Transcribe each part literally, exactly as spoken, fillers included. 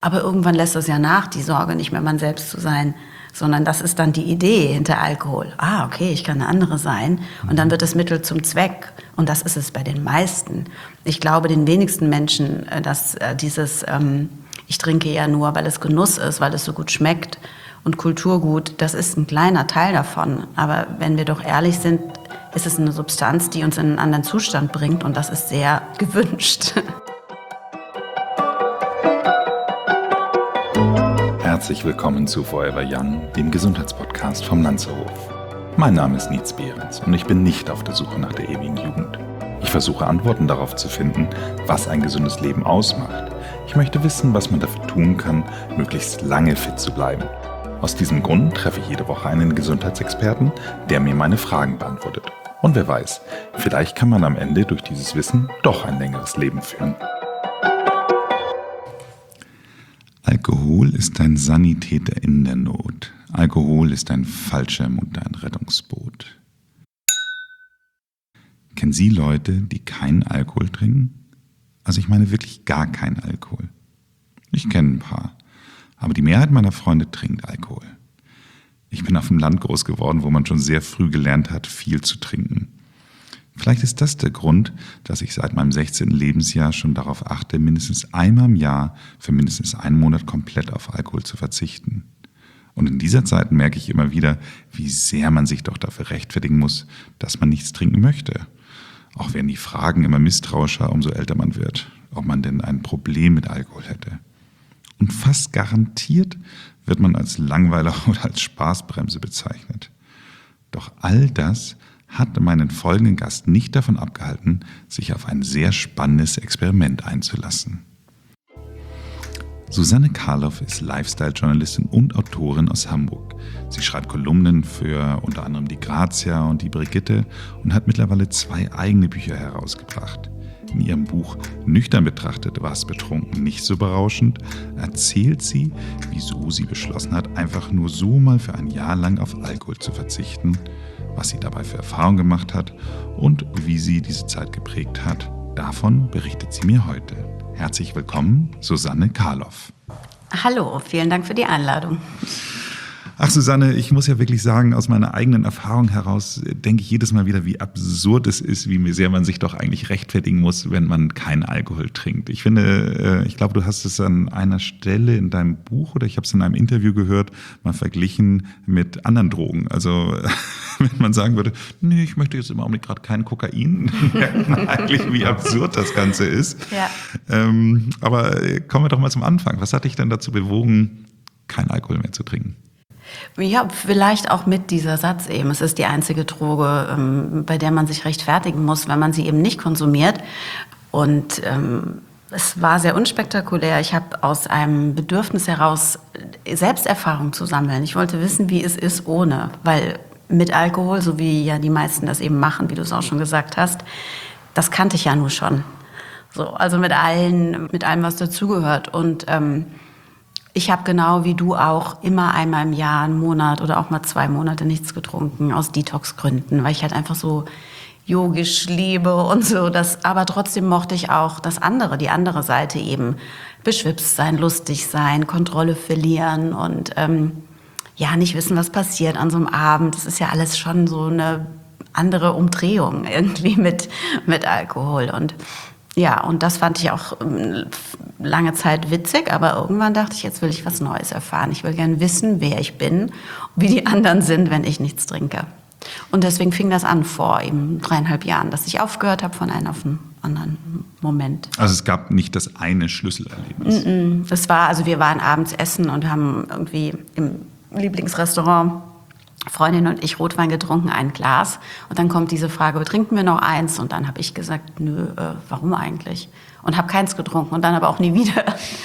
Aber irgendwann lässt es ja nach, die Sorge, nicht mehr man selbst zu sein, sondern das ist dann die Idee hinter Alkohol. Ah, okay, ich kann eine andere sein. Und dann wird es Mittel zum Zweck. Und das ist es bei den meisten. Ich glaube, den wenigsten Menschen, dass dieses, ähm, ich trinke ja nur, weil es Genuss ist, weil es so gut schmeckt und Kulturgut, das ist ein kleiner Teil davon. Aber wenn wir doch ehrlich sind, ist es eine Substanz, die uns in einen anderen Zustand bringt. Und das ist sehr gewünscht. Herzlich willkommen zu Forever Young, dem Gesundheitspodcast vom Lanzerhof. Mein Name ist Nietz Behrens und ich bin nicht auf der Suche nach der ewigen Jugend. Ich versuche Antworten darauf zu finden, was ein gesundes Leben ausmacht. Ich möchte wissen, was man dafür tun kann, möglichst lange fit zu bleiben. Aus diesem Grund treffe ich jede Woche einen Gesundheitsexperten, der mir meine Fragen beantwortet. Und wer weiß, vielleicht kann man am Ende durch dieses Wissen doch ein längeres Leben führen. Alkohol ist ein Sanitäter in der Not. Alkohol ist ein Fallschirm und ein Rettungsboot. Kennen Sie Leute, die keinen Alkohol trinken? Also ich meine wirklich gar keinen Alkohol. Ich kenne ein paar, aber die Mehrheit meiner Freunde trinkt Alkohol. Ich bin auf dem Land groß geworden, wo man schon sehr früh gelernt hat, viel zu trinken. Vielleicht ist das der Grund, dass ich seit meinem sechzehnten Lebensjahr schon darauf achte, mindestens einmal im Jahr für mindestens einen Monat komplett auf Alkohol zu verzichten. Und in dieser Zeit merke ich immer wieder, wie sehr man sich doch dafür rechtfertigen muss, dass man nichts trinken möchte. Auch werden die Fragen immer misstrauischer, umso älter man wird, ob man denn ein Problem mit Alkohol hätte. Und fast garantiert wird man als Langweiler oder als Spaßbremse bezeichnet. Doch all das hat meinen folgenden Gast nicht davon abgehalten, sich auf ein sehr spannendes Experiment einzulassen. Susanne Karloff ist Lifestyle-Journalistin und Autorin aus Hamburg. Sie schreibt Kolumnen für unter anderem die Grazia und die Brigitte und hat mittlerweile zwei eigene Bücher herausgebracht. In ihrem Buch Nüchtern betrachtet war es betrunken nicht so berauschend, erzählt sie, wieso sie beschlossen hat, einfach nur so mal für ein Jahr lang auf Alkohol zu verzichten, was sie dabei für Erfahrungen gemacht hat und wie sie diese Zeit geprägt hat. Davon berichtet sie mir heute. Herzlich willkommen, Susanne Karloff. Hallo, vielen Dank für die Einladung. Ach Susanne, ich muss ja wirklich sagen, aus meiner eigenen Erfahrung heraus denke ich jedes Mal wieder, wie absurd es ist, wie sehr man sich doch eigentlich rechtfertigen muss, wenn man keinen Alkohol trinkt. Ich finde, ich glaube, du hast es an einer Stelle in deinem Buch oder ich habe es in einem Interview gehört, mal verglichen mit anderen Drogen. Also wenn man sagen würde, nee, ich möchte jetzt im Augenblick gerade kein Kokain, dann merkt man eigentlich, wie absurd das Ganze ist. Ja. Ähm, aber kommen wir doch mal zum Anfang. Was hat dich denn dazu bewogen, keinen Alkohol mehr zu trinken? Ja, vielleicht auch mit dieser Satz eben. Es ist die einzige Droge, ähm, bei der man sich rechtfertigen muss, wenn man sie eben nicht konsumiert. Und ähm, es war sehr unspektakulär. Ich habe aus einem Bedürfnis heraus Selbsterfahrung zu sammeln. Ich wollte wissen, wie es ist ohne. Weil mit Alkohol, so wie ja die meisten das eben machen, wie du es auch schon gesagt hast, das kannte ich ja nur schon. So, also mit allen, mit allem, was dazugehört. Und ähm, ich habe genau wie du auch immer einmal im Jahr, einen Monat oder auch mal zwei Monate nichts getrunken, aus Detox-Gründen, weil ich halt einfach so yogisch lebe und so. Das, aber trotzdem mochte ich auch das andere, die andere Seite eben. Beschwipst sein, lustig sein, Kontrolle verlieren und ähm, ja, nicht wissen, was passiert an so einem Abend. Das ist ja alles schon so eine andere Umdrehung irgendwie mit, mit Alkohol. Und ja, und das fand ich auch lange Zeit witzig, aber irgendwann dachte ich, jetzt will ich was Neues erfahren. Ich will gerne wissen, wer ich bin, wie die anderen sind, wenn ich nichts trinke. Und deswegen fing das an vor eben dreieinhalb Jahren, dass ich aufgehört habe von einem auf den anderen Moment. Also es gab nicht das eine Schlüsselerlebnis? Mm-mm. Das war, also wir waren abends essen und haben irgendwie im Lieblingsrestaurant Freundin und ich Rotwein getrunken, ein Glas. Und dann kommt diese Frage, trinken wir noch eins? Und dann habe ich gesagt, nö, äh, warum eigentlich? Und habe keins getrunken und dann aber auch nie wieder.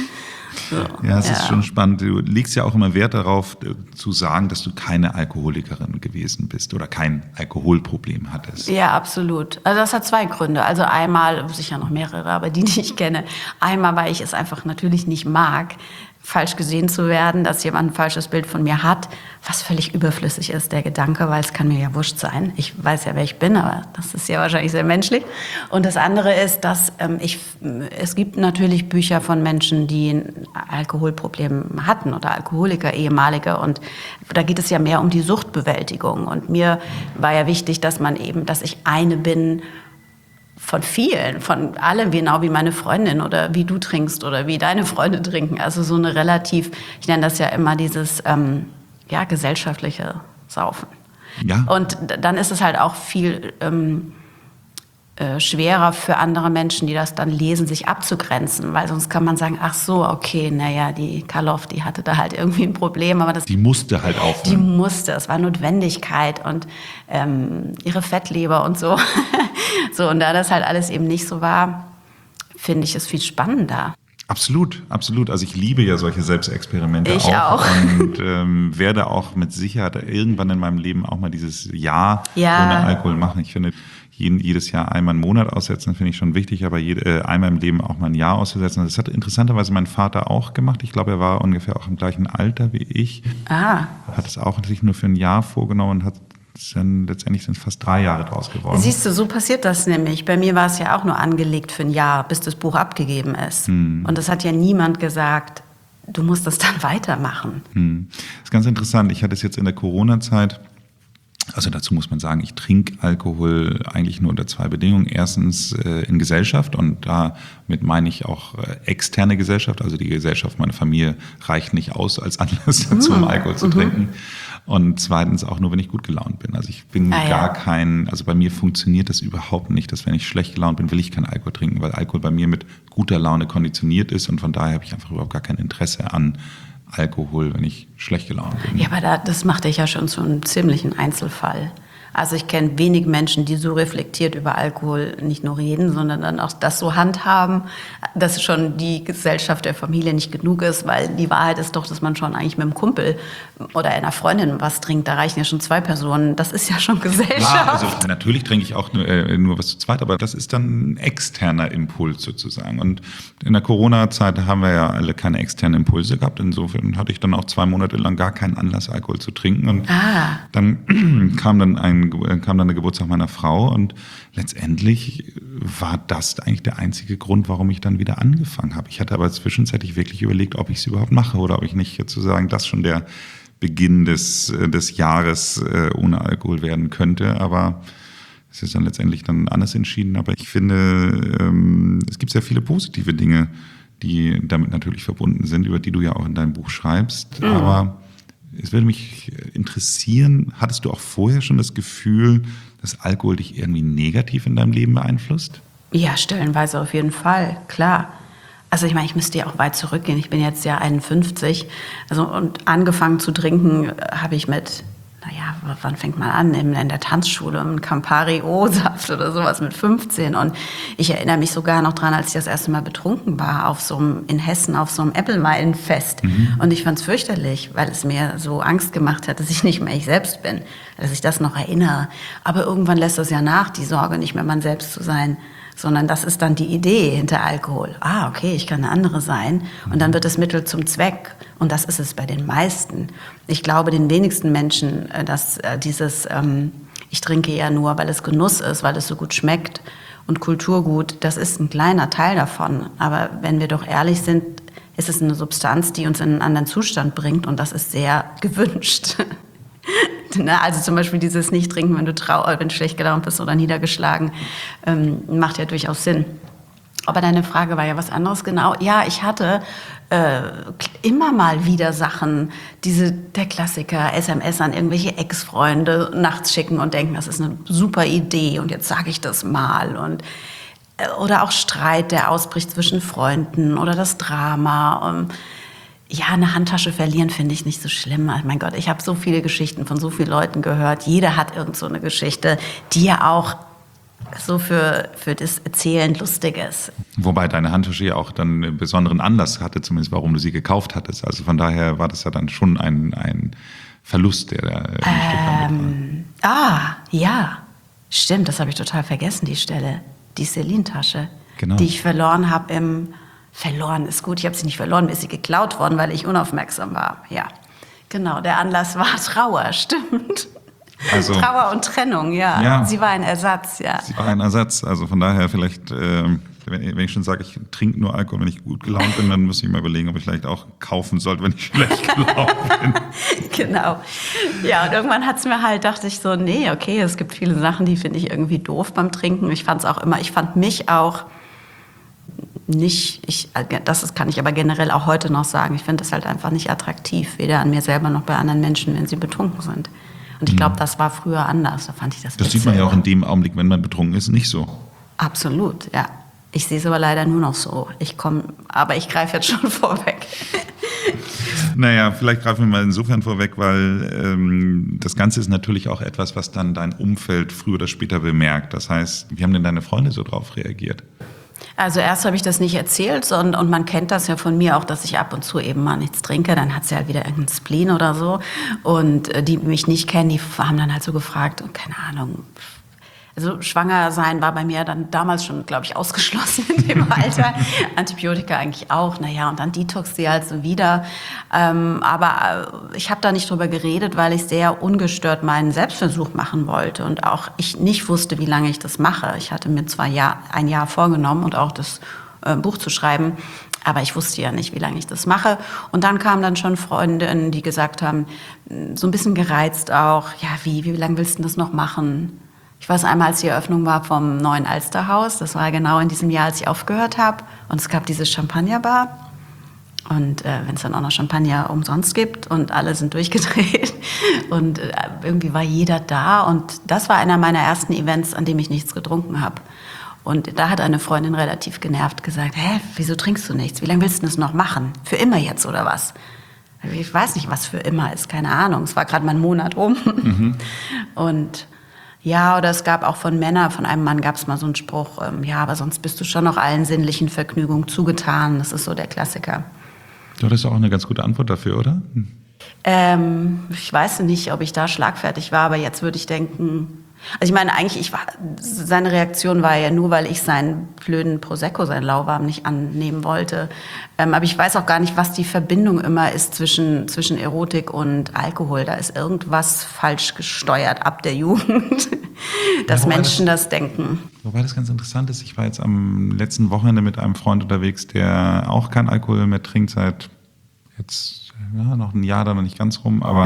So, ja, es ja. ist schon spannend. Du legst ja auch immer Wert darauf, zu sagen, dass du keine Alkoholikerin gewesen bist oder kein Alkoholproblem hattest. Ja, absolut. Also das hat zwei Gründe. Also einmal, sicher noch mehrere, aber die, die ich kenne. Einmal, weil ich es einfach natürlich nicht mag, falsch gesehen zu werden, dass jemand ein falsches Bild von mir hat, was völlig überflüssig ist, der Gedanke, weil es kann mir ja wurscht sein. Ich weiß ja, wer ich bin, aber das ist ja wahrscheinlich sehr menschlich. Und das andere ist, dass ähm, ich, es gibt natürlich Bücher von Menschen, die ein Alkoholproblem hatten oder Alkoholiker, ehemalige, und da geht es ja mehr um die Suchtbewältigung. Und mir war ja wichtig, dass man eben, dass ich eine bin von vielen, von allem, genau wie meine Freundin oder wie du trinkst oder wie deine Freunde trinken. Also so eine relativ, ich nenne das ja immer dieses ähm, ja, gesellschaftliche Saufen. Ja. Und dann ist es halt auch viel ähm, äh, schwerer für andere Menschen, die das dann lesen, sich abzugrenzen. Weil sonst kann man sagen, ach so, okay, naja, die Karloff, die hatte da halt irgendwie ein Problem. Aber das, Die musste halt aufhören. die musste, es war Notwendigkeit und ähm, ihre Fettleber und so. So, und da das halt alles eben nicht so war, finde ich es viel spannender. Absolut, absolut. Also ich liebe ja solche Selbstexperimente Ich auch. auch. Und ähm, werde auch mit Sicherheit irgendwann in meinem Leben auch mal dieses Jahr Ja. ohne Alkohol machen. Ich finde, jeden, jedes Jahr einmal einen Monat aussetzen, finde ich schon wichtig, aber jede, äh, einmal im Leben auch mal ein Jahr auszusetzen. Das hat interessanterweise mein Vater auch gemacht. Ich glaube, er war ungefähr auch im gleichen Alter wie ich. Ah. Hat es auch sich nur für ein Jahr vorgenommen und hat dann letztendlich sind es fast drei Jahre draus geworden. Siehst du, so passiert das nämlich. Bei mir war es ja auch nur angelegt für ein Jahr, bis das Buch abgegeben ist. Hm. Und es hat ja niemand gesagt, du musst das dann weitermachen. Hm. Das ist ganz interessant. Ich hatte es jetzt in der Corona-Zeit, also dazu muss man sagen, ich trinke Alkohol eigentlich nur unter zwei Bedingungen. Erstens äh, in Gesellschaft, und damit meine ich auch äh, externe Gesellschaft. Also die Gesellschaft meiner Familie reicht nicht aus als Anlass dazu, um Alkohol zu trinken. Und zweitens auch nur, wenn ich gut gelaunt bin. Also ich bin Ah, ja. gar kein, also bei mir funktioniert das überhaupt nicht, dass wenn ich schlecht gelaunt bin, will ich keinen Alkohol trinken, weil Alkohol bei mir mit guter Laune konditioniert ist, und von daher habe ich einfach überhaupt gar kein Interesse an Alkohol, wenn ich schlecht gelaunt bin. Ja, aber da, das macht dich ja schon zu einem ziemlichen Einzelfall. Also ich kenne wenig Menschen, die so reflektiert über Alkohol nicht nur reden, sondern dann auch das so handhaben, dass schon die Gesellschaft der Familie nicht genug ist, weil die Wahrheit ist doch, dass man schon eigentlich mit einem Kumpel oder einer Freundin was trinkt. Da reichen ja schon zwei Personen. Das ist ja schon Gesellschaft. Ja, also natürlich trinke ich auch nur, äh, nur was zu zweit, aber das ist dann ein externer Impuls sozusagen. Und in der Corona-Zeit haben wir ja alle keine externen Impulse gehabt. Insofern hatte ich dann auch zwei Monate lang gar keinen Anlass, Alkohol zu trinken. Und Ah. dann kam dann ein kam dann der Geburtstag meiner Frau, und letztendlich war das eigentlich der einzige Grund, warum ich dann wieder angefangen habe. Ich hatte aber zwischenzeitlich wirklich überlegt, ob ich es überhaupt mache oder ob ich nicht sozusagen das schon der Beginn des, des Jahres ohne Alkohol werden könnte. Aber es ist dann letztendlich dann anders entschieden. Aber ich finde, es gibt sehr viele positive Dinge, die damit natürlich verbunden sind, über die du ja auch in deinem Buch schreibst. Mhm. Aber es würde mich interessieren, hattest du auch vorher schon das Gefühl, dass Alkohol dich irgendwie negativ in deinem Leben beeinflusst? Ja, stellenweise auf jeden Fall, klar. Also ich meine, ich müsste ja auch weit zurückgehen. Ich bin jetzt ja einundfünfzig. Also, und angefangen zu trinken habe ich mit, naja, wann fängt man an? In, in der Tanzschule, ein Campari O-Saft oder sowas mit fünfzehn. Und ich erinnere mich sogar noch dran, als ich das erste Mal betrunken war, auf so einem, in Hessen auf so einem Äppelmeilenfest. Mhm. Und ich fand es fürchterlich, weil es mir so Angst gemacht hat, dass ich nicht mehr ich selbst bin, dass ich das noch erinnere. Aber irgendwann lässt das ja nach, die Sorge, nicht mehr man selbst zu sein, sondern das ist dann die Idee hinter Alkohol. Ah, okay, ich kann eine andere sein. Und dann wird es Mittel zum Zweck. Und das ist es bei den meisten. Ich glaube, den wenigsten Menschen, dass dieses, ähm, ich trinke ja nur, weil es Genuss ist, weil es so gut schmeckt und Kulturgut, das ist ein kleiner Teil davon. Aber wenn wir doch ehrlich sind, ist es eine Substanz, die uns in einen anderen Zustand bringt, und das ist sehr gewünscht. Also zum Beispiel dieses Nicht-Trinken, wenn du trau wenn du schlecht gelaunt bist oder niedergeschlagen, ähm, macht ja durchaus Sinn. Aber deine Frage war ja was anderes genau. Ja, ich hatte äh, immer mal wieder Sachen, diese, der Klassiker, S M S an irgendwelche Ex-Freunde nachts schicken und denken, das ist eine super Idee und jetzt sage ich das mal. Und, äh, oder auch Streit, der ausbricht zwischen Freunden oder das Drama. Um, Ja, eine Handtasche verlieren finde ich nicht so schlimm. Mein Gott, ich habe so viele Geschichten von so vielen Leuten gehört. Jeder hat irgend so eine Geschichte, die ja auch so für, für das Erzählen lustig ist. Wobei deine Handtasche ja auch dann einen besonderen Anlass hatte, zumindest warum du sie gekauft hattest. Also von daher war das ja dann schon ein, ein Verlust, der da ein ähm, Stück Ah, ja, stimmt, das habe ich total vergessen, die Stelle. Die Celine-Tasche, genau. die ich verloren habe im verloren ist gut. Ich habe sie nicht verloren, mir ist sie geklaut worden, weil ich unaufmerksam war. Ja, genau. Der Anlass war Trauer, stimmt. Also, Trauer und Trennung, ja. ja. Sie war ein Ersatz, ja. Sie war ein Ersatz. Also von daher vielleicht, äh, wenn ich schon sage, ich trinke nur Alkohol, wenn ich gut gelaunt bin, dann muss ich mal überlegen, ob ich vielleicht auch kaufen sollte, wenn ich schlecht gelaunt bin. Genau. Ja, und irgendwann hat es mir halt, dachte ich so, nee, okay, es gibt viele Sachen, die finde ich irgendwie doof beim Trinken. Ich fand es auch immer, ich fand mich auch nicht, ich, das kann ich aber generell auch heute noch sagen, ich finde das halt einfach nicht attraktiv, weder an mir selber noch bei anderen Menschen, wenn sie betrunken sind. Und ich glaube, das war früher anders. Da fand ich das. Das sieht man ja auch in dem Augenblick, wenn man betrunken ist, nicht so. Absolut, ja. Ich sehe es aber leider nur noch so. Ich komme, aber ich greife jetzt schon vorweg. Naja, vielleicht greifen wir mal insofern vorweg, weil ähm, das Ganze ist natürlich auch etwas, was dann dein Umfeld früher oder später bemerkt. Das heißt, wie haben denn deine Freunde so drauf reagiert? Also erst habe ich das nicht erzählt und, und man kennt das ja von mir auch, dass ich ab und zu eben mal nichts trinke. Dann hat sie halt wieder irgendeinen Spleen oder so. Und die mich nicht kennen, die haben dann halt so gefragt, und keine Ahnung. Also schwanger sein war bei mir dann damals schon, glaube ich, ausgeschlossen in dem Alter. Antibiotika eigentlich auch. Naja, und dann Detox sie halt so wieder. Ähm, aber ich habe da nicht drüber geredet, weil ich sehr ungestört meinen Selbstversuch machen wollte. Und auch ich nicht wusste, wie lange ich das mache. Ich hatte mir zwar Jahr, ein Jahr vorgenommen und auch das äh, Buch zu schreiben. Aber ich wusste ja nicht, wie lange ich das mache. Und dann kamen dann schon Freundinnen, die gesagt haben, so ein bisschen gereizt auch, ja, wie, wie lange willst du das noch machen? Ich weiß einmal, als die Eröffnung war vom neuen Alsterhaus, das war genau in diesem Jahr, als ich aufgehört habe. Und es gab diese Champagnerbar. Und äh, wenn es dann auch noch Champagner umsonst gibt und alle sind durchgedreht. Und äh, irgendwie war jeder da. Und das war einer meiner ersten Events, an dem ich nichts getrunken habe. Und da hat eine Freundin relativ genervt gesagt, hä, wieso trinkst du nichts? Wie lange willst du das noch machen? Für immer jetzt oder was? Ich weiß nicht, was für immer ist, keine Ahnung. Es war gerade mal ein Monat rum. Mhm. Und ja, oder es gab auch von Männern, von einem Mann gab es mal so einen Spruch, ähm, ja, aber sonst bist du schon noch allen sinnlichen Vergnügungen zugetan. Das ist so der Klassiker. Du hattest auch eine ganz gute Antwort dafür, oder? Hm. Ähm, ich weiß nicht, ob ich da schlagfertig war, aber jetzt würde ich denken, also ich meine, eigentlich, ich war, seine Reaktion war ja nur, weil ich seinen blöden Prosecco, seinen Lauwarm nicht annehmen wollte. Ähm, aber ich weiß auch gar nicht, was die Verbindung immer ist zwischen, zwischen Erotik und Alkohol. Da ist irgendwas falsch gesteuert ab der Jugend, dass ja, Menschen das, das denken. Wobei das ganz interessant ist, ich war jetzt am letzten Wochenende mit einem Freund unterwegs, der auch kein Alkohol mehr trinkt, seit jetzt ja, noch ein Jahr, da noch nicht ganz rum, aber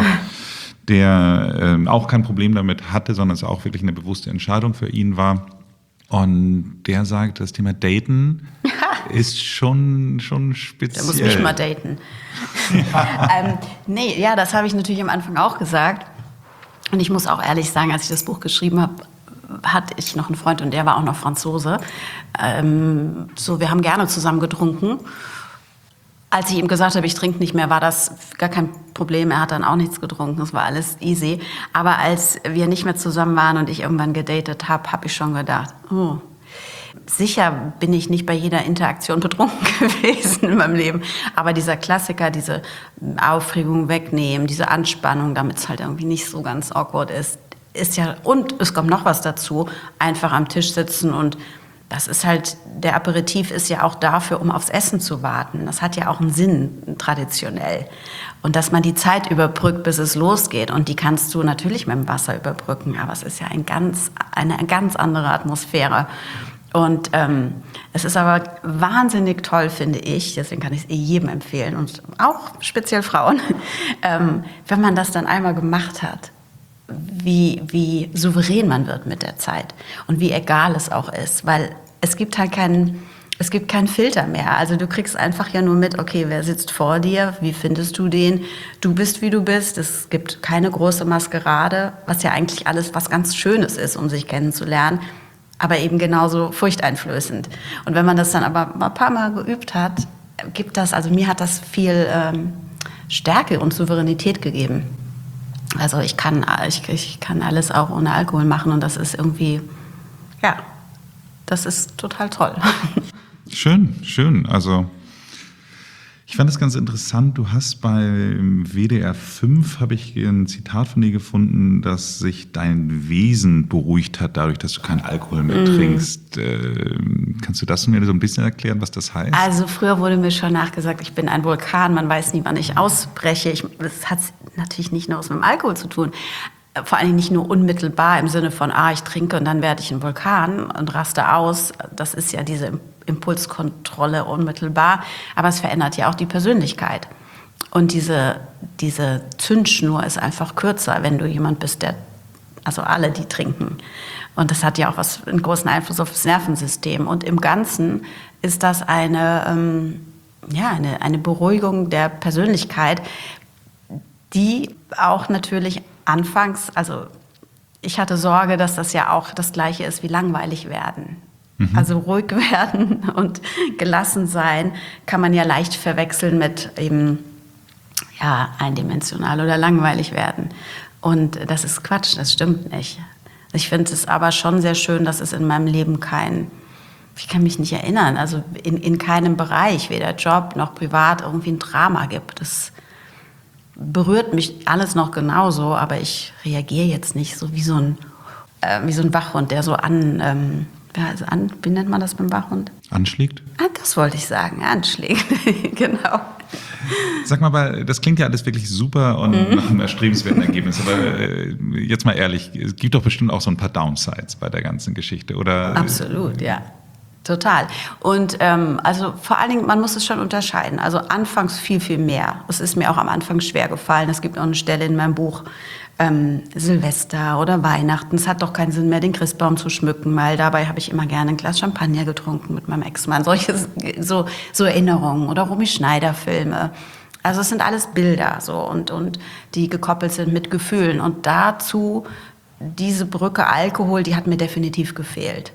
der äh, auch kein Problem damit hatte, sondern es auch wirklich eine bewusste Entscheidung für ihn war. Und der sagt, das Thema Daten ist schon, schon speziell. Der muss mich mal daten. Ja. ähm, nee, ja, das habe ich natürlich am Anfang auch gesagt. Und ich muss auch ehrlich sagen, als ich das Buch geschrieben habe, hatte ich noch einen Freund und der war auch noch Franzose. Ähm, so, wir haben gerne zusammen getrunken. Als ich ihm gesagt habe, ich trinke nicht mehr, war das gar kein Problem. Er hat dann auch nichts getrunken, das war alles easy. Aber als wir nicht mehr zusammen waren und ich irgendwann gedatet habe, habe ich schon gedacht, oh, sicher bin ich nicht bei jeder Interaktion betrunken gewesen in meinem Leben. Aber dieser Klassiker, diese Aufregung wegnehmen, diese Anspannung, damit es halt irgendwie nicht so ganz awkward ist, ist ja, und es kommt noch was dazu, einfach am Tisch sitzen und das ist halt, der Aperitif ist ja auch dafür, um aufs Essen zu warten. Das hat ja auch einen Sinn, traditionell. Und dass man die Zeit überbrückt, bis es losgeht. Und die kannst du natürlich mit dem Wasser überbrücken, aber es ist ja ein ganz, eine ganz andere Atmosphäre. Und ähm, es ist aber wahnsinnig toll, finde ich, deswegen kann ich es eh jedem empfehlen und auch speziell Frauen, ähm, wenn man das dann einmal gemacht hat. Wie, wie souverän man wird mit der Zeit und wie egal es auch ist, weil es gibt halt keinen, es gibt keinen Filter mehr. Also du kriegst einfach ja nur mit, okay, wer sitzt vor dir, wie findest du den, du bist, wie du bist, es gibt keine große Maskerade, was ja eigentlich alles was ganz Schönes ist, um sich kennenzulernen, aber eben genauso furchteinflößend. Und wenn man das dann aber ein paar Mal geübt hat, gibt das, also mir hat das viel ähm, Stärke und Souveränität gegeben. Also ich kann, ich, ich kann alles auch ohne Alkohol machen und das ist irgendwie, ja, das ist total toll. Schön, schön. Also Ich fand das ganz interessant. Du hast bei W D R fünf, habe ich ein Zitat von dir gefunden, dass sich dein Wesen beruhigt hat, dadurch, dass du keinen Alkohol mehr mm. trinkst. Äh, kannst du das mir so ein bisschen erklären, was das heißt? Also früher wurde mir schon nachgesagt, ich bin ein Vulkan. Man weiß nie, wann ich ausbreche. Ich, das hat natürlich nicht nur was mit dem Alkohol zu tun. Vor allem nicht nur unmittelbar im Sinne von, ah, ich trinke und dann werde ich ein Vulkan und raste aus. Das ist ja diese Impulskontrolle unmittelbar, aber es verändert ja auch die Persönlichkeit. Und diese, diese Zündschnur ist einfach kürzer, wenn du jemand bist, der, also alle, die trinken. Und das hat ja auch was, einen großen Einfluss auf das Nervensystem. Und im Ganzen ist das eine, ähm, ja, eine, eine Beruhigung der Persönlichkeit, die auch natürlich anfangs, also ich hatte Sorge, dass das ja auch das Gleiche ist wie langweilig werden. Mhm. Also ruhig werden und gelassen sein kann man ja leicht verwechseln mit eben ja, eindimensional oder langweilig werden. Und das ist Quatsch, das stimmt nicht. Ich finde es aber schon sehr schön, dass es in meinem Leben kein, ich kann mich nicht erinnern, also in, in keinem Bereich, weder Job noch privat, irgendwie ein Drama gibt. Das berührt mich alles noch genauso, aber ich reagiere jetzt nicht so wie so ein, äh, wie so ein Wachhund, der so an... Ähm, Also an, wie nennt man das beim Wachhund? Anschlägt? Ah, das wollte ich sagen, anschlägt, genau. Sag mal, das klingt ja alles wirklich super und mhm. nach einem erstrebenswerten Ergebnis, aber äh, jetzt mal ehrlich, es gibt doch bestimmt auch so ein paar Downsides bei der ganzen Geschichte, oder? Absolut, ja. Total. Und ähm, also vor allen Dingen, man muss es schon unterscheiden. Also anfangs viel, viel mehr. Es ist mir auch am Anfang schwer gefallen. Es gibt auch eine Stelle in meinem Buch, ähm, Silvester oder Weihnachten. Es hat doch keinen Sinn mehr, den Christbaum zu schmücken, weil dabei habe ich immer gerne ein Glas Champagner getrunken mit meinem Ex-Mann. Solche so, so Erinnerungen oder Romy Schneider-Filme. Also es sind alles Bilder so und, und die gekoppelt sind mit Gefühlen. Und dazu diese Brücke Alkohol, die hat mir definitiv gefehlt.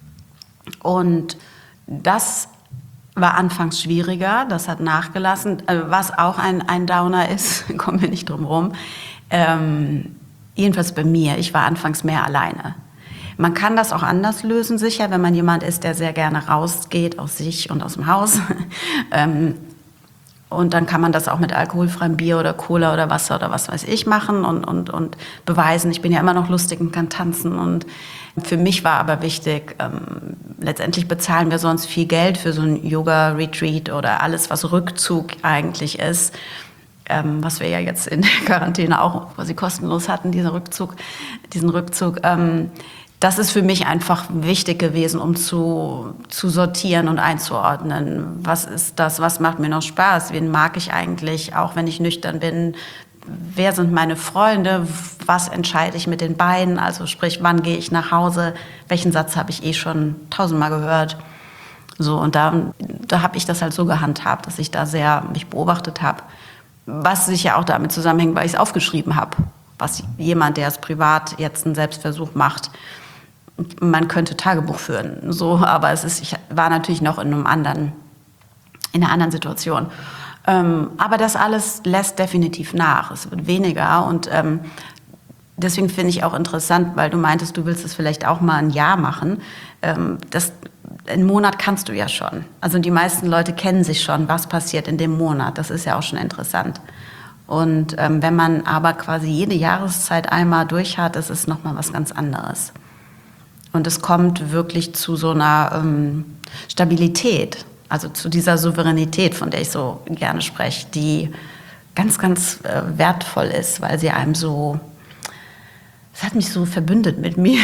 Und das war anfangs schwieriger, das hat nachgelassen. Was auch ein, ein Downer ist, kommen wir nicht drum rum. Ähm, jedenfalls bei mir, ich war anfangs mehr alleine. Man kann das auch anders lösen, sicher, wenn man jemand ist, der sehr gerne rausgeht aus sich und aus dem Haus. ähm, und dann kann man das auch mit alkoholfreiem Bier oder Cola oder Wasser oder was weiß ich machen und, und, und beweisen. Ich bin ja immer noch lustig und kann tanzen. Und für mich war aber wichtig, ähm, letztendlich bezahlen wir sonst viel Geld für so ein Yoga-Retreat oder alles, was Rückzug eigentlich ist. Ähm, was wir ja jetzt in der Quarantäne auch quasi kostenlos hatten, diesen Rückzug. Diesen Rückzug ähm, das ist für mich einfach wichtig gewesen, um zu, zu sortieren und einzuordnen. Was ist das? Was macht mir noch Spaß? Wen mag ich eigentlich, auch wenn ich nüchtern bin? Wer sind meine Freunde? Was entscheide ich mit den beiden? Also sprich, wann gehe ich nach Hause? Welchen Satz habe ich eh schon tausendmal gehört? So, und da, da habe ich das halt so gehandhabt, dass ich da sehr mich beobachtet habe. Was sicher auch damit zusammenhängt, weil ich es aufgeschrieben habe. Was jemand, der es privat jetzt einen Selbstversuch macht, man könnte Tagebuch führen, so, aber es ist, ich war natürlich noch in einem anderen, in einer anderen Situation. Ähm, aber das alles lässt definitiv nach. Es wird weniger und ähm, deswegen finde ich auch interessant, weil du meintest, du willst es vielleicht auch mal ein Jahr machen. Ähm, das, einen Monat kannst du ja schon. Also die meisten Leute kennen sich schon, was passiert in dem Monat. Das ist ja auch schon interessant. Und ähm, wenn man aber quasi jede Jahreszeit einmal durch hat, ist es nochmal was ganz anderes. Und es kommt wirklich zu so einer ähm, Stabilität, also zu dieser Souveränität, von der ich so gerne spreche, die ganz, ganz äh, wertvoll ist, weil sie einem so, es hat mich so verbündet mit mir.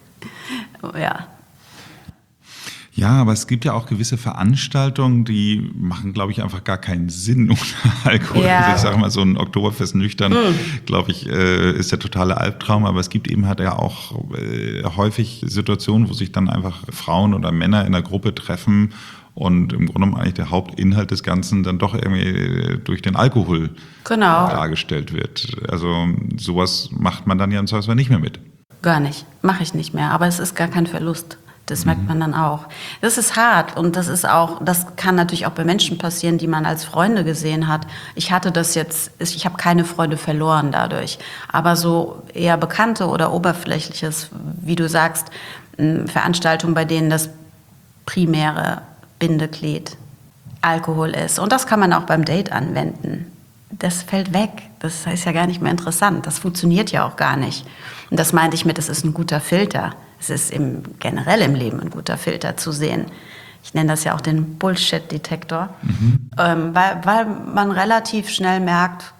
Ja. Ja, aber es gibt ja auch gewisse Veranstaltungen, die machen, glaube ich, einfach gar keinen Sinn ohne Alkohol. Ja. Also ich sage mal, so ein Oktoberfest nüchtern, mm. glaube ich, äh, ist der totale Albtraum. Aber es gibt eben halt ja auch äh, häufig Situationen, wo sich dann einfach Frauen oder Männer in einer Gruppe treffen und im Grunde genommen eigentlich der Hauptinhalt des Ganzen dann doch irgendwie durch den Alkohol genau. dargestellt wird. Also sowas macht man dann ja im Zweifelsfall nicht mehr mit. Gar nicht, mache ich nicht mehr. Aber es ist gar kein Verlust. Das merkt man dann auch. Das ist hart und das ist auch, das kann natürlich auch bei Menschen passieren, die man als Freunde gesehen hat. Ich hatte das jetzt, ich habe keine Freunde verloren dadurch, aber so eher Bekannte oder Oberflächliches, wie du sagst, Veranstaltungen, bei denen das primäre Bindeglied Alkohol ist. Und das kann man auch beim Date anwenden. Das fällt weg. Das ist ja gar nicht mehr interessant. Das funktioniert ja auch gar nicht. Und das meinte ich mit, es ist ein guter Filter. Es ist im, generell im Leben ein guter Filter zu sehen. Ich nenne das ja auch den Bullshit-Detektor, mhm. ähm, weil, weil man relativ schnell merkt,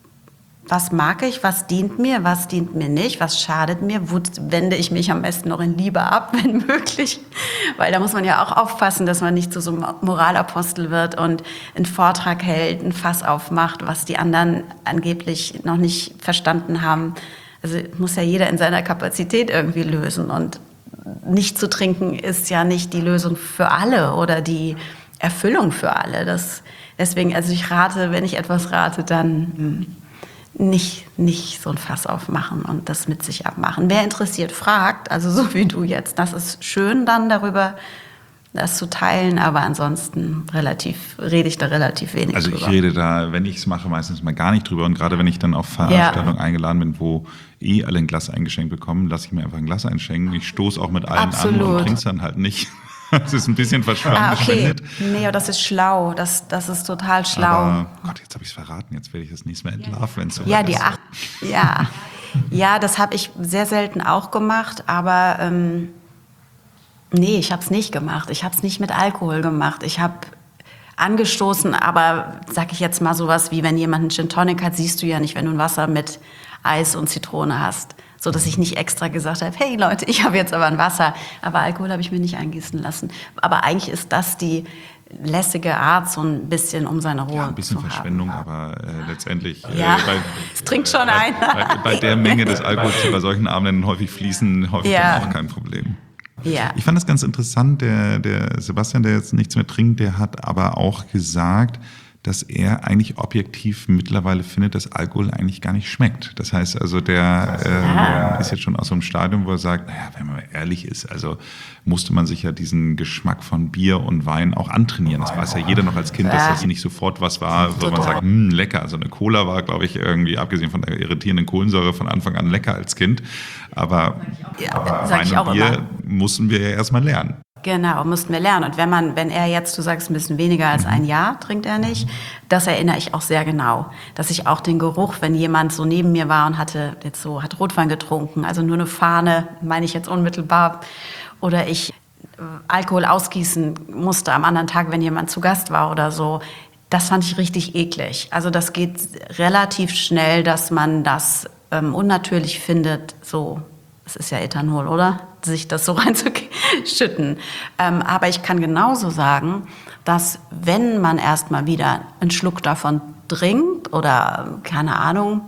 was mag ich, was dient mir, was dient mir nicht, was schadet mir, wo wende ich mich am besten noch in Liebe ab, wenn möglich. Weil da muss man ja auch aufpassen, dass man nicht zu so einem Moralapostel wird und einen Vortrag hält, ein Fass aufmacht, was die anderen angeblich noch nicht verstanden haben. Also muss ja jeder in seiner Kapazität irgendwie lösen. Und nicht zu trinken ist ja nicht die Lösung für alle oder die Erfüllung für alle. Das, deswegen, also ich rate, wenn ich etwas rate, dann nicht, nicht so ein Fass aufmachen und das mit sich abmachen. Wer interessiert, fragt, also so wie du jetzt. Das ist schön dann darüber, das zu teilen, aber ansonsten relativ, rede ich da relativ wenig also drüber. Also ich rede da, wenn ich es mache, meistens mal gar nicht drüber. Und gerade wenn ich dann auf Veranstaltungen ja. eingeladen bin, wo eh alle ein Glas eingeschenkt bekommen, lasse ich mir einfach ein Glas einschenken. Ich stoße auch mit allen Absolut. an und trinke es dann halt nicht. Das ist ein bisschen verschwendet. Ah, okay. Nee, aber das ist schlau. Das, das ist total schlau. Aber Gott, jetzt habe ich es verraten. Jetzt werde ich das nächste Mal entlarvt, wenn es so ja, die ist. Ach ja. ja, das habe ich sehr selten auch gemacht. Aber ähm, nee, ich habe es nicht gemacht. Ich habe es nicht mit Alkohol gemacht. Ich habe angestoßen, aber sag ich jetzt mal sowas wie, wenn jemand einen Gin Tonic hat, siehst du ja nicht, wenn du ein Wasser mit Eis und Zitrone hast. So, dass ich nicht extra gesagt habe, hey Leute, ich habe jetzt aber ein Wasser. Aber Alkohol habe ich mir nicht eingießen lassen. Aber eigentlich ist das die lässige Art, so ein bisschen um seine Ruhe zu haben. Ja, ein bisschen Verschwendung, aber äh, letztendlich... Ja, äh, bei, es trinkt schon bei, ein. Bei, bei der Menge des Alkohols, die bei solchen Abenden häufig fließen, häufig ja. dann auch kein Problem. Ja. Ich fand das ganz interessant, der, der Sebastian, der jetzt nichts mehr trinkt, der hat aber auch gesagt, dass er eigentlich objektiv mittlerweile findet, dass Alkohol eigentlich gar nicht schmeckt. Das heißt also, der ja. äh, ist jetzt schon aus so einem Stadium, wo er sagt, naja, wenn man ehrlich ist, also musste man sich ja diesen Geschmack von Bier und Wein auch antrainieren. Das weiß ja jeder noch als Kind, ja. dass das nicht sofort was war, wo Total. man sagt, hm, lecker. Also eine Cola war, glaube ich, irgendwie, abgesehen von der irritierenden Kohlensäure, von Anfang an lecker als Kind. Aber, ja, aber Wein und Bier immer. mussten wir ja erstmal lernen. Genau, mussten wir lernen. Und wenn man, wenn er jetzt, du sagst, ein bisschen weniger als ein Jahr trinkt er nicht, das erinnere ich auch sehr genau. Dass ich auch den Geruch, wenn jemand so neben mir war und hatte jetzt so, hat Rotwein getrunken, also nur eine Fahne, meine ich jetzt unmittelbar, oder ich Alkohol ausgießen musste am anderen Tag, wenn jemand zu Gast war oder so, das fand ich richtig eklig. Also das geht relativ schnell, dass man das ähm, unnatürlich findet, so. Das ist ja Ethanol, oder? Sich das so reinzuschütten. Ähm, aber ich kann genauso sagen, dass wenn man erstmal wieder einen Schluck davon trinkt oder keine Ahnung,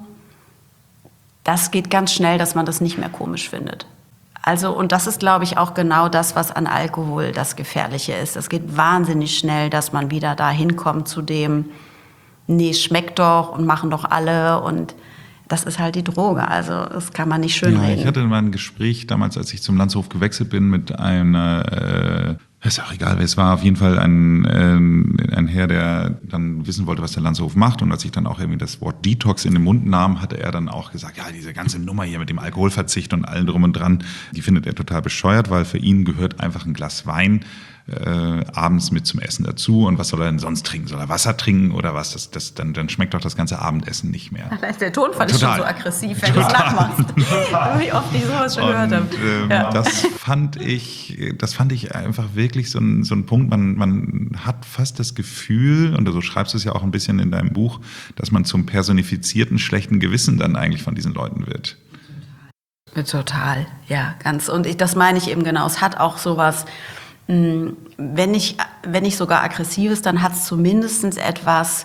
das geht ganz schnell, dass man das nicht mehr komisch findet. Also, und das ist, glaube ich, auch genau das, was an Alkohol das Gefährliche ist. Es geht wahnsinnig schnell, dass man wieder da hinkommt zu dem, nee, schmeckt doch und machen doch alle und das ist halt die Droge, also das kann man nicht schönreden. Ja, ich hatte mal ein Gespräch damals, als ich zum Landshof gewechselt bin, mit einer, äh, ist auch egal, wer es war, auf jeden Fall ein, äh, ein Herr, der dann wissen wollte, was der Landshof macht. Und als ich dann auch irgendwie das Wort Detox in den Mund nahm, hatte er dann auch gesagt, ja, diese ganze Nummer hier mit dem Alkoholverzicht und allem drum und dran, die findet er total bescheuert, weil für ihn gehört einfach ein Glas Wein Äh, abends mit zum Essen dazu. Und was soll er denn sonst trinken? Soll er Wasser trinken oder was? Das, das, dann, dann schmeckt doch das ganze Abendessen nicht mehr. Der Tonfall ist schon so aggressiv, wenn du es nachmachst. Wie oft ich sowas schon gehört habe. Ähm, ja. Das fand ich, das fand ich einfach wirklich so ein, so ein Punkt. Man, man hat fast das Gefühl, und du schreibst es ja auch ein bisschen in deinem Buch, dass man zum personifizierten schlechten Gewissen dann eigentlich von diesen Leuten wird. Total, ja, ganz. Und ich, das meine ich eben genau. Es hat auch sowas. Wenn nicht, wenn nicht sogar Aggressives, dann hat es zumindest etwas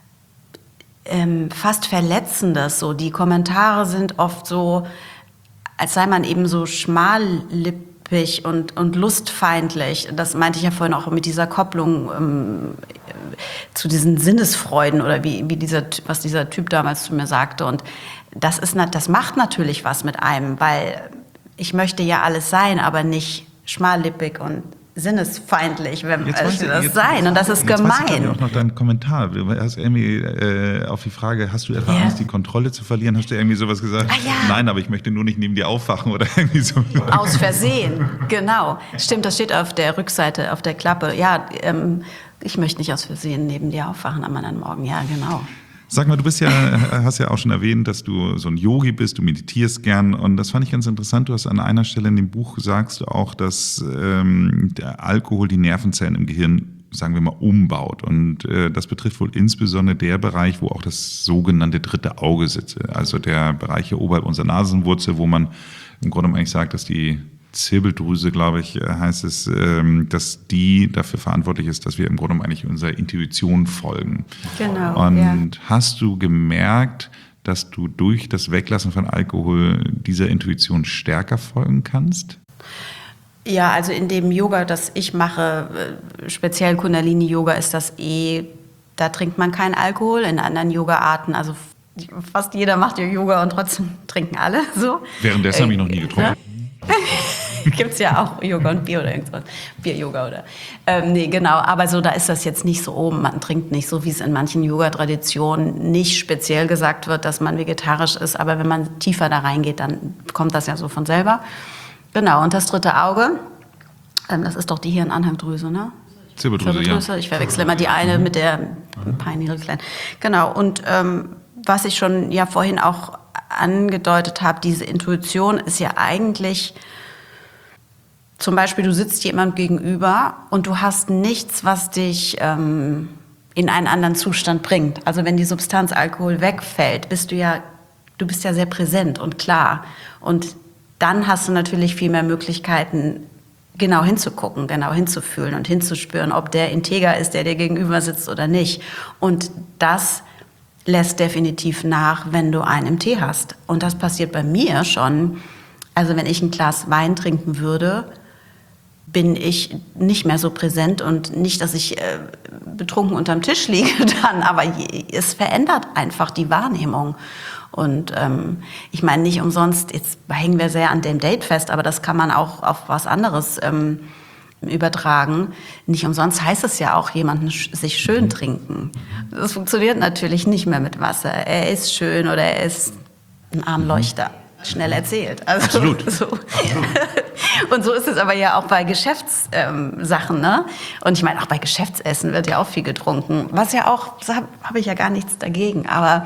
ähm, fast Verletzendes. So. Die Kommentare sind oft so, als sei man eben so schmallippig und, und lustfeindlich. Das meinte ich ja vorhin auch mit dieser Kopplung ähm, zu diesen Sinnesfreuden oder wie, wie dieser, was dieser Typ damals zu mir sagte. Und das, ist, das macht natürlich was mit einem, weil ich möchte ja alles sein, aber nicht schmallippig und sinnesfeindlich, wenn jetzt also ich, das jetzt, sein. Und das ist jetzt gemein. Weiß ich auch noch deinen Kommentar. Du hast irgendwie äh, auf die Frage, hast du etwa yeah. Angst, die Kontrolle zu verlieren? Hast du irgendwie sowas gesagt? Ah, ja. Nein, aber ich möchte nur nicht neben dir aufwachen oder irgendwie so. Aus Versehen, genau. Stimmt, das steht auf der Rückseite, auf der Klappe. Ja, ähm, ich möchte nicht aus Versehen neben dir aufwachen am anderen Morgen. Ja, genau. Sag mal, du bist ja, hast ja auch schon erwähnt, dass du so ein Yogi bist, du meditierst gern und das fand ich ganz interessant. Du hast an einer Stelle in dem Buch sagst du auch, dass ähm, der Alkohol die Nervenzellen im Gehirn, sagen wir mal, umbaut und äh, das betrifft wohl insbesondere der Bereich, wo auch das sogenannte dritte Auge sitzt, also der Bereich hier oberhalb unserer Nasenwurzel, wo man im Grunde eigentlich sagt, dass die Zirbeldrüse, glaube ich, heißt es, dass die dafür verantwortlich ist, dass wir im Grunde eigentlich unserer Intuition folgen. Genau. Und ja. hast du gemerkt, dass du durch das Weglassen von Alkohol dieser Intuition stärker folgen kannst? Ja, also in dem Yoga, das ich mache, speziell Kundalini-Yoga, ist das eh, da trinkt man keinen Alkohol. In anderen Yoga-Arten, also fast jeder macht ja Yoga und trotzdem trinken alle so. Währenddessen äh, habe ich noch nie getrunken. Gibt es ja auch Yoga und Bier oder irgendwas. Bier-Yoga oder. Ähm, nee, genau. Aber so, da ist das jetzt nicht so oben. Man trinkt nicht so, wie es in manchen Yoga-Traditionen nicht speziell gesagt wird, dass man vegetarisch ist. Aber wenn man tiefer da reingeht, dann kommt das ja so von selber. Genau. Und das dritte Auge, ähm, das ist doch die Hirnanhangdrüse, ne? Zirbeldrüse, Zirbeldrüse, ja. Ich verwechsle immer die eine mit der Pineal Gland. Genau. Und ähm, was ich schon ja vorhin auch angedeutet habe, diese Intuition ist ja eigentlich, zum Beispiel, du sitzt jemandem gegenüber und du hast nichts, was dich ähm, in einen anderen Zustand bringt. Also wenn die Substanz Alkohol wegfällt, bist du ja, du bist ja sehr präsent und klar. Und dann hast du natürlich viel mehr Möglichkeiten, genau hinzugucken, genau hinzufühlen und hinzuspüren, ob der integer ist, der dir gegenüber sitzt oder nicht. Und das lässt definitiv nach, wenn du einen im Tee hast. Und das passiert bei mir schon. Also wenn ich ein Glas Wein trinken würde, bin ich nicht mehr so präsent und nicht, dass ich äh, betrunken unterm Tisch liege dann, aber je, es verändert einfach die Wahrnehmung. Und ähm, ich meine, nicht umsonst, jetzt hängen wir sehr an dem Date fest, aber das kann man auch auf was anderes ähm, übertragen. Nicht umsonst heißt es ja auch, jemanden sch- sich schön trinken. Das funktioniert natürlich nicht mehr mit Wasser. Er ist schön oder er ist ein Armleuchter. Schnell erzählt. Also, Absolut. So. Absolut. Und so ist es aber ja auch bei Geschäftssachen, ähm, ne? Und ich meine, auch bei Geschäftsessen wird ja auch viel getrunken. Was ja auch, da habe hab ich ja gar nichts dagegen. Aber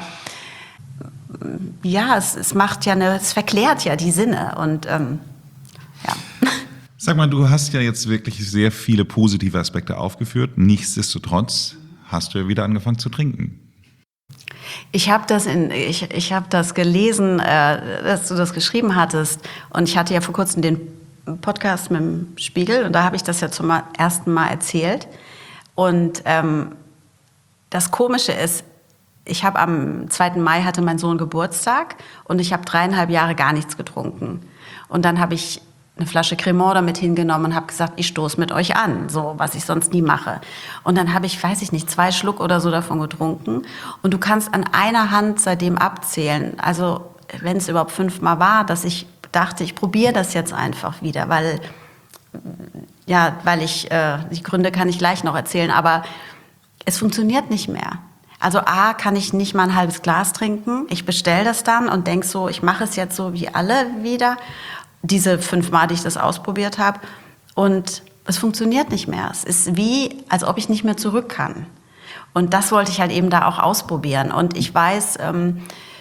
ja, es, es macht ja eine, es verklärt ja die Sinne. Und ähm, ja. Sag mal, du hast ja jetzt wirklich sehr viele positive Aspekte aufgeführt. Nichtsdestotrotz hast du ja wieder angefangen zu trinken. Ich habe das, in, ich, ich hab das gelesen, äh, dass du das geschrieben hattest. Und ich hatte ja vor kurzem den Podcast mit dem Spiegel. Und da habe ich das ja zum ersten Mal erzählt. Und ähm, das Komische ist, ich habe am zweiten Mai hatte mein Sohn Geburtstag. Und ich habe dreieinhalb Jahre gar nichts getrunken. Und dann habe ich eine Flasche Cremant damit hingenommen und habe gesagt, ich stoße mit euch an, so was ich sonst nie mache. Und dann habe ich, weiß ich nicht, zwei Schluck oder so davon getrunken. Und du kannst an einer Hand seitdem abzählen, also wenn es überhaupt fünfmal war, dass ich dachte, ich probiere das jetzt einfach wieder, weil, ja, weil ich, äh, die Gründe kann ich gleich noch erzählen, aber es funktioniert nicht mehr. Also A, kann ich nicht mal ein halbes Glas trinken. Ich bestelle das dann und denke so, ich mache es jetzt so wie alle wieder. Diese fünfmal, die ich das ausprobiert habe. Und es funktioniert nicht mehr. Es ist wie, als ob ich nicht mehr zurück kann. Und das wollte ich halt eben da auch ausprobieren. Und ich weiß, ähm,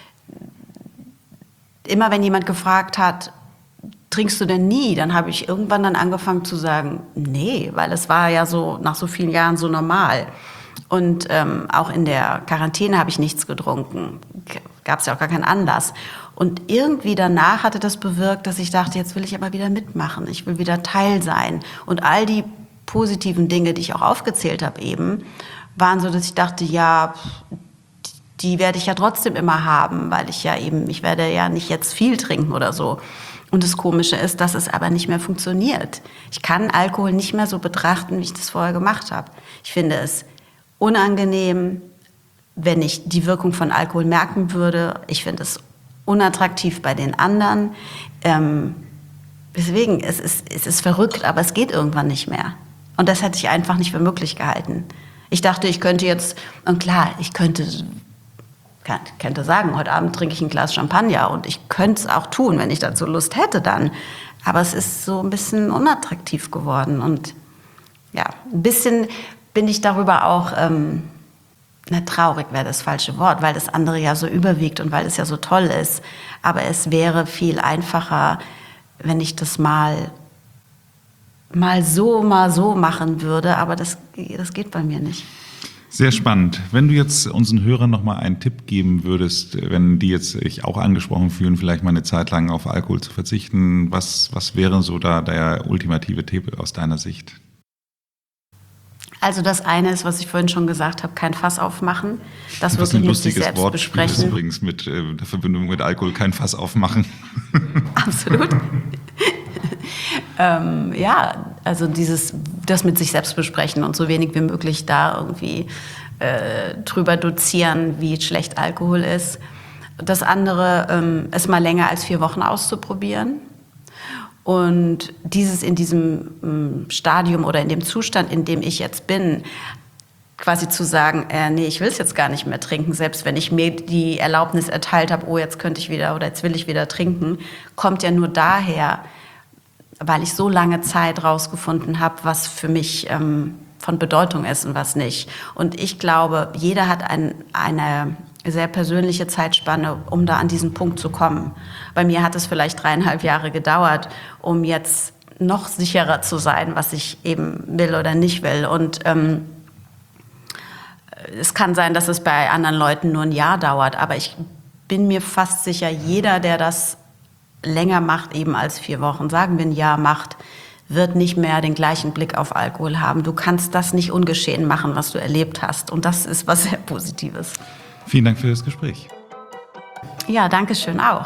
immer wenn jemand gefragt hat, trinkst du denn nie? Dann habe ich irgendwann dann angefangen zu sagen, nee, weil es war ja so nach so vielen Jahren so normal. Und ähm, auch in der Quarantäne habe ich nichts getrunken. Gab es ja auch gar keinen Anlass. Und irgendwie danach hatte das bewirkt, dass ich dachte, jetzt will ich aber wieder mitmachen. Ich will wieder Teil sein. Und all die positiven Dinge, die ich auch aufgezählt habe eben, waren so, dass ich dachte, ja, die werde ich ja trotzdem immer haben, weil ich ja eben, ich werde ja nicht jetzt viel trinken oder so. Und das Komische ist, dass es aber nicht mehr funktioniert. Ich kann Alkohol nicht mehr so betrachten, wie ich das vorher gemacht habe. Ich finde es unangenehm, wenn ich die Wirkung von Alkohol merken würde. Ich finde es unattraktiv bei den anderen. Ähm, deswegen, es ist, es ist verrückt, aber es geht irgendwann nicht mehr. Und das hätte ich einfach nicht für möglich gehalten. Ich dachte, ich könnte jetzt, und klar, ich könnte, kann, könnte sagen, heute Abend trinke ich ein Glas Champagner und ich könnte es auch tun, wenn ich dazu Lust hätte dann. Aber es ist so ein bisschen unattraktiv geworden und ja, ein bisschen bin ich darüber auch, ähm, na, traurig wäre das falsche Wort, weil das andere ja so überwiegt und weil es ja so toll ist. Aber es wäre viel einfacher, wenn ich das mal, mal so, mal so machen würde. Aber das, das geht bei mir nicht. Sehr spannend. Wenn du jetzt unseren Hörern nochmal einen Tipp geben würdest, wenn die jetzt sich auch angesprochen fühlen, vielleicht mal eine Zeit lang auf Alkohol zu verzichten, was, was wäre so da der ultimative Tipp aus deiner Sicht? Also das eine ist, was ich vorhin schon gesagt habe, kein Fass aufmachen. Das Was wirklich ein mit sich lustiges selbst Wortspiel ist besprechen. übrigens mit äh, der Verbindung mit Alkohol, kein Fass aufmachen. Absolut. ähm, ja, also dieses, das mit sich selbst besprechen und so wenig wie möglich da irgendwie äh, drüber dozieren, wie schlecht Alkohol ist. Das andere, ähm, es mal länger als vier Wochen auszuprobieren. Und dieses in diesem Stadium oder in dem Zustand, in dem ich jetzt bin, quasi zu sagen, äh, nee, ich will es jetzt gar nicht mehr trinken, selbst wenn ich mir die Erlaubnis erteilt habe, oh, jetzt könnte ich wieder oder jetzt will ich wieder trinken, kommt ja nur daher, weil ich so lange Zeit rausgefunden habe, was für mich ähm, von Bedeutung ist und was nicht. Und ich glaube, jeder hat ein, eine sehr persönliche Zeitspanne, um da an diesen Punkt zu kommen. Bei mir hat es vielleicht dreieinhalb Jahre gedauert, um jetzt noch sicherer zu sein, was ich eben will oder nicht will. Und ähm, es kann sein, dass es bei anderen Leuten nur ein Jahr dauert, aber ich bin mir fast sicher, jeder, der das länger macht, eben als vier Wochen, sagen wir ein Jahr macht, wird nicht mehr den gleichen Blick auf Alkohol haben. Du kannst das nicht ungeschehen machen, was du erlebt hast. Und das ist was sehr Positives. Vielen Dank für das Gespräch. Ja, danke schön auch.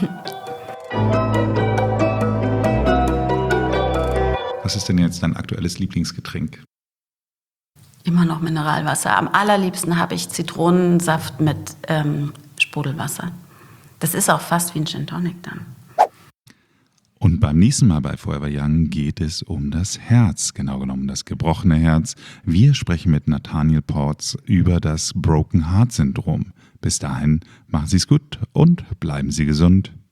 Was ist denn jetzt dein aktuelles Lieblingsgetränk? Immer noch Mineralwasser. Am allerliebsten habe ich Zitronensaft mit ähm, Sprudelwasser. Das ist auch fast wie ein Gin Tonic dann. Und beim nächsten Mal bei Forever Young geht es um das Herz, genau genommen das gebrochene Herz. Wir sprechen mit Nathaniel Porz über das Broken Heart Syndrom. Bis dahin, machen Sie es gut und bleiben Sie gesund.